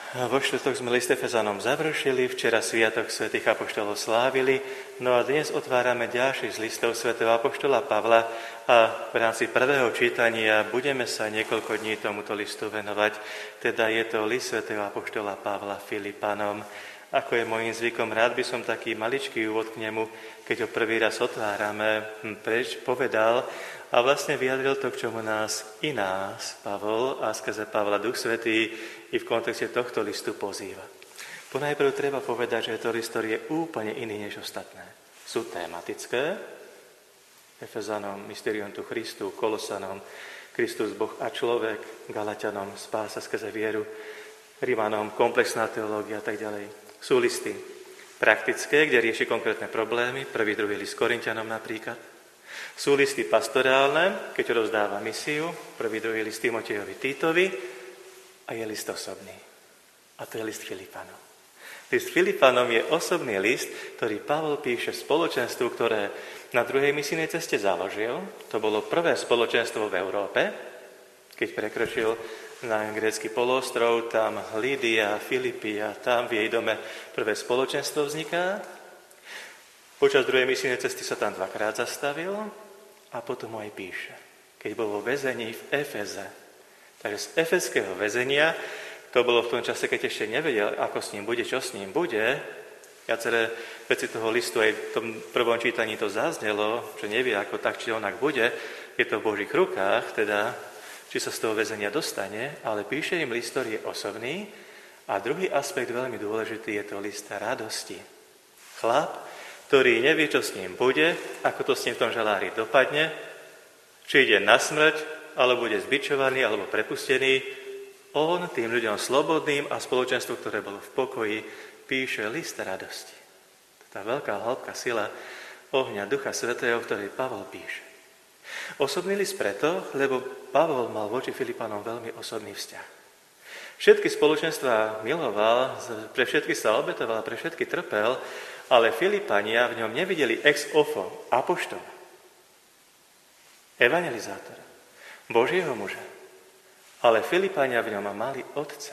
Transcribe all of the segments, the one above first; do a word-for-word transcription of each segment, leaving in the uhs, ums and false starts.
Vo štvrtok sme list Efezanom završili, včera sviatok svätých apoštolov slávili, no a dnes otvárame ďalší z listov svätého apoštola Pavla a v rámci prvého čítania budeme sa niekoľko dní tomuto listu venovať. Teda je to list svätého apoštola Pavla Filipanom. Ako je môjim zvykom, rád by som taký maličký úvod k nemu, keď ho prvý raz otvárame, preč povedal a vlastne vyjadril to, k čomu nás i nás, Pavol a skrze Pavla Duch Svätý i v kontexte tohto listu pozýva. Ponajprv treba povedať, že je to list, ktorý je úplne iný než ostatné. Sú tematické, Efezanom, Mysterium tu Christu, Kolosanom, Kristus, Boh a človek, Galatianom, spása skrze vieru, Rimanom, komplexná teológia a tak ďalej. Sú listy praktické, kde rieši konkrétne problémy, prvý, druhý list Korinťanom napríklad. Sú listy pastorálne, keď rozdáva misiu, prvý, druhý list Timotejovi, Títovi a je list osobný. A to je list Filipanom. List Filipanom je osobný list, ktorý Pavol píše spoločenstvu, ktoré na druhej misijnej ceste založil. To bolo prvé spoločenstvo v Európe, keď prekročil na grécky poloostrov, tam Lídia, Filipia, tam v jej dome prvé spoločenstvo vzniká. Počas druhej misijnej cesty sa tam dvakrát zastavil a potom aj píše, keď bol vo väzení v Efeze. Takže z efeského väzenia, to bolo v tom čase, keď ešte nevedel, ako s ním bude, čo s ním bude. Viaceré veci toho listu aj v tom prvom čítaní to zaznelo, že nevie, ako tak či onak bude. Je to v Božích rukách, teda či sa z toho väzenia dostane, ale píše im list, ktorý je osobný. A druhý aspekt, veľmi dôležitý, je to list radosti. Chlap, ktorý nevie, čo s ním bude, ako to s ním v tom žalári dopadne, či ide na smrť, alebo bude zbičovaný, alebo prepustený. On tým ľuďom slobodným a spoločenstvu, ktoré bolo v pokoji, píše list radosti. Tá veľká hĺbka sila ohňa Ducha Svätého, v ktorej Pavol píše. Osobný list preto, lebo Pavol mal voči Filipanom veľmi osobný vzťah. Všetky spoločenstvá miloval, pre všetky sa obetoval, pre všetky trpel, ale Filipania v ňom nevideli ex ofo apoštola, evangelizátora, Božieho muža, ale Filipania v ňom mali otca.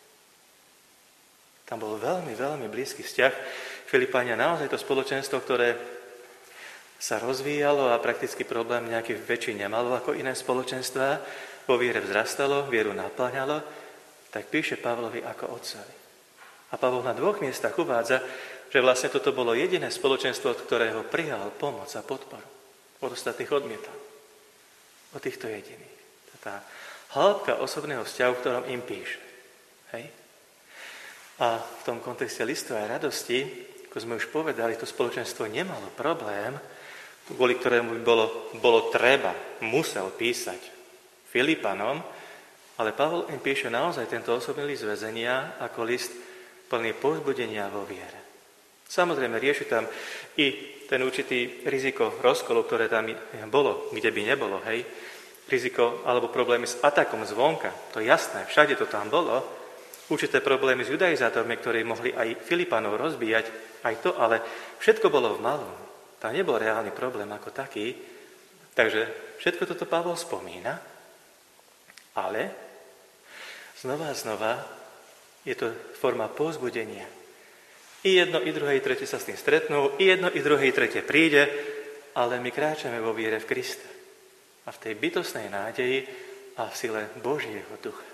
Tam bol veľmi, veľmi blízky vzťah. Filipania naozaj to spoločenstvo, ktoré sa rozvíjalo a prakticky problém nejaký väčší nemalo ako iné spoločenstvá, vo viere vzrastalo, vieru naplňalo, tak píše Pavlovi ako otcovi. A Pavol na dvoch miestach uvádza, že vlastne toto bolo jediné spoločenstvo, od ktorého prijal pomoc a podporu. Od ostatných odmietal. Od týchto jediných. Tá hĺbka osobného vzťahu, v ktorom im píše. Hej? A v tom kontexte listu aj radosti, ako sme už povedali, to spoločenstvo nemalo problém, kvôli ktorému by bolo, bolo treba, musel písať Filipanom, ale Pavol im píše naozaj tento osobný list väzenia ako list plný povzbudenia vo viere. Samozrejme, rieši tam i ten určitý riziko rozkolu, ktoré tam bolo, kde by nebolo, hej, riziko alebo problémy s atakom zvonka, to je jasné, všade to tam bolo, určité problémy s judaizátormi, ktorí mohli aj Filipanov rozbíjať, aj to, ale všetko bolo v malom. Tam nebol reálny problém ako taký, takže všetko toto Pavol spomína, ale znova a znova je to forma povzbudenia. I jedno, i druhé, i tretie sa s tým stretnú, i jedno, i druhé, i tretie príde, ale my kráčame vo viere v Krista a v tej bytostnej nádeji a v sile Božieho ducha.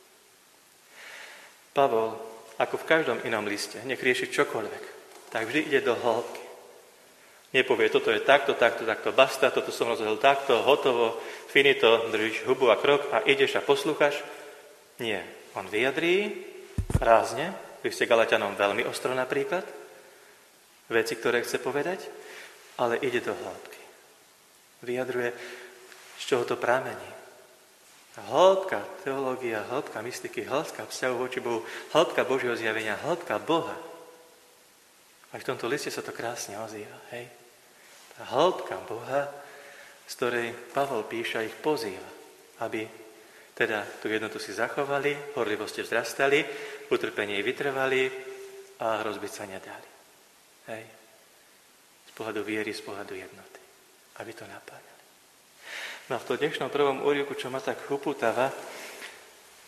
Pavol, ako v každom inom liste, nech rieši čokoľvek, tak vždy ide do hĺbky. Nepovie, toto je takto, takto, takto, basta, toto som rozhodol takto, hotovo, finito, držíš hubu a krok a ideš a poslúchaš. Nie, on vyjadrí rázne, v liste Galatianom veľmi ostro napríklad, veci, ktoré chce povedať, ale ide do hĺbky. Vyjadruje, z čoho to pramení. Hĺbka teológia, hĺbka mystiky, hĺbka vzťahu voči Bohu, hĺbka Božieho zjavenia, hĺbka Boha. Aj v tomto liste sa to krásne ozýva, hej? Tá hĺbka Boha, z ktorej Pavol píše, ich pozýva, aby teda tú jednotu si zachovali, horlivosti vzrastali, utrpenie vytrvali a rozbiť sa nedali. Hej? Z pohľadu viery, z pohľadu jednoty. Aby to napájali. No a v tom dnešnom prvom úryvku, čo ma tak upútava,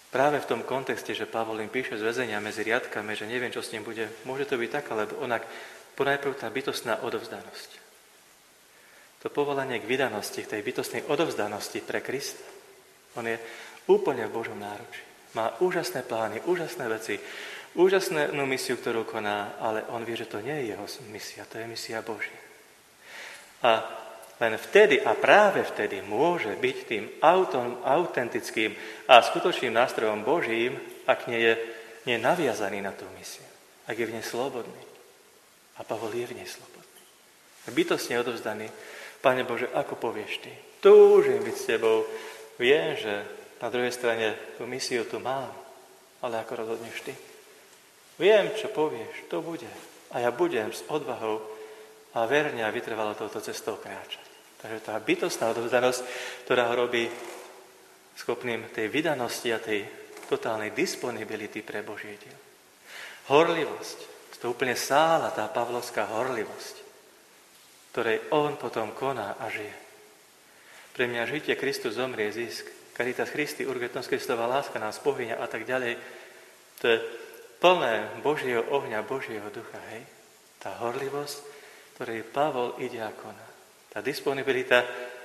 Práve v tom kontexte, že Pavol im píše z väzenia medzi riadkami, že neviem, čo s ním bude, môže to byť tak, alebo onak, ponajprv tá bytostná odovzdanosť. To povolanie k vydanosti, k tej bytostnej odovzdanosti pre Krista. On je úplne v Božom náručí. Má úžasné plány, úžasné veci, úžasnú misiu, ktorú koná, ale on vie, že to nie je jeho misia, to je misia Božia. A len vtedy a práve vtedy môže byť tým autom, autentickým a skutočným nástrojom Božím, ak nie je, nie je naviazaný na tú misiu, ak je v nej slobodný. A Pavol je v nej slobodný. Bytostne odovzdaný. Pane Bože, ako povieš ty? Túžim byť s tebou. Viem, že na druhej strane tú misiu tu mám, ale ako rozhodneš ty? Viem, čo povieš, to bude. A ja budem s odvahou a verne a vytrvalo touto cestou kráčať. Takže tá bytostná odovzdanosť, ktorá ho robí schopným tej vydanosti a tej totálnej disponibility pre Božie dielo. Horlivosť, to úplne sála, tá pavlovská horlivosť, ktorej on potom koná a žije. Pre mňa žitie Kristus zomrie zisk. Caritas Christi, urgentnosť Kristova láska nás pohyňa a tak ďalej. To je plné Božieho ohňa, Božieho ducha, hej? Tá horlivosť, ktorej Pavol ide a koná. Tá disponibilita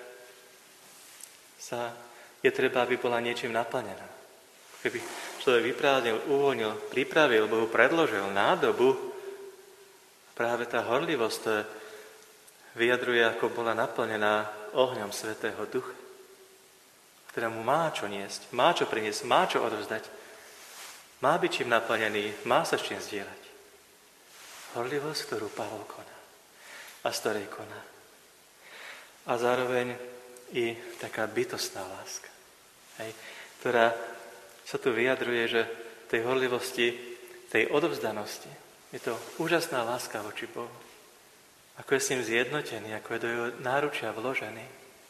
sa je treba, aby bola niečím naplnená. Keby človek vyprázdnil, uvoľnil, pripravil, Bohu predložil nádobu, práve tá horlivosť to vyjadruje, ako bola naplnená ohňom Svätého Ducha, ktorá mu má čo niesť, má čo priniesť, má čo odovzdať, má byť čím naplnený, má sa s čím zdieľať. Horlivosť, ktorú Pavol koná a z ktorej koná. A zároveň i taká bytostná láska, hej, ktorá sa tu vyjadruje, že tej horlivosti, tej odovzdanosti, je to úžasná láska voči Bohu. Ako je s ním zjednotený, ako je do jeho náručia vložený.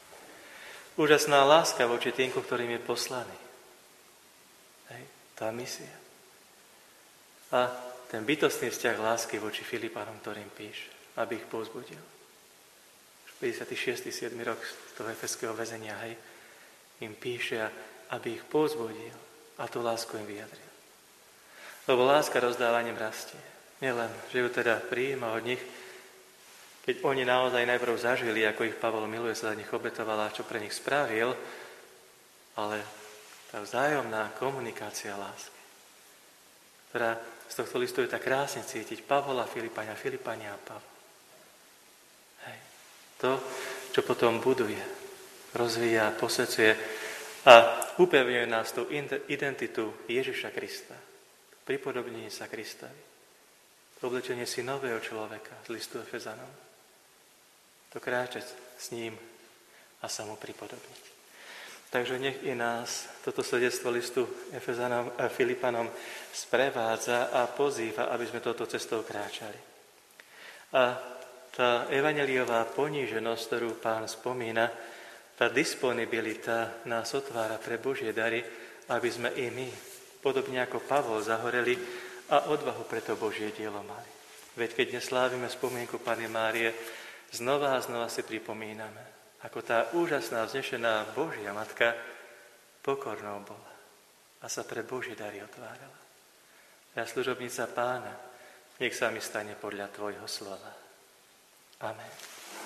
Úžasná láska voči tým, ktorým je poslaný. Hej, tá misia. A ten bytostný vzťah lásky voči Filipanom, ktorým píše, aby ich povzbudil. päťdesiaty šiesty siedmy rok z toho efeského väzenia, hej, im píše, aby ich povzbudil a tú lásku im vyjadril. Lebo láska rozdávaním rastie. Nielen, že ju teda prijíma od nich, keď oni naozaj najprv zažili, ako ich Pavol miluje, sa za nich obetoval a čo pre nich spravil, ale tá vzájomná komunikácia lásky, ktorá z tohto listu je tak krásne cítiť Pavola, Filipania, Filipania a Pavla. Hej. To, čo potom buduje, rozvíja, posvedzuje a upevňuje nás tú identitu Ježiša Krista. Pripodobnenie sa Kristovi. Oblečenie si nového človeka z listu Efezanom. To kráčať s ním a sa mu pripodobniť. Takže nech i nás toto svedectvo listu Efezanom a Filipanom sprevádza a pozýva, aby sme touto cestou kráčali. A tá evanjeliová poníženosť, ktorú Pán spomína, tá disponibilita nás otvára pre Božie dary, aby sme i my, podobne ako Pavol, zahoreli a odvahu pre to Božie dielo mali. Veď keď dnes slávime spomienku Panny Márie, znova a znova si pripomíname, ako tá úžasná, vznešená Božia Matka pokornou bola a sa pre Božie dary otvárala. Ja, služobnica Pána, nech sa mi stane podľa Tvojho slova. Amen.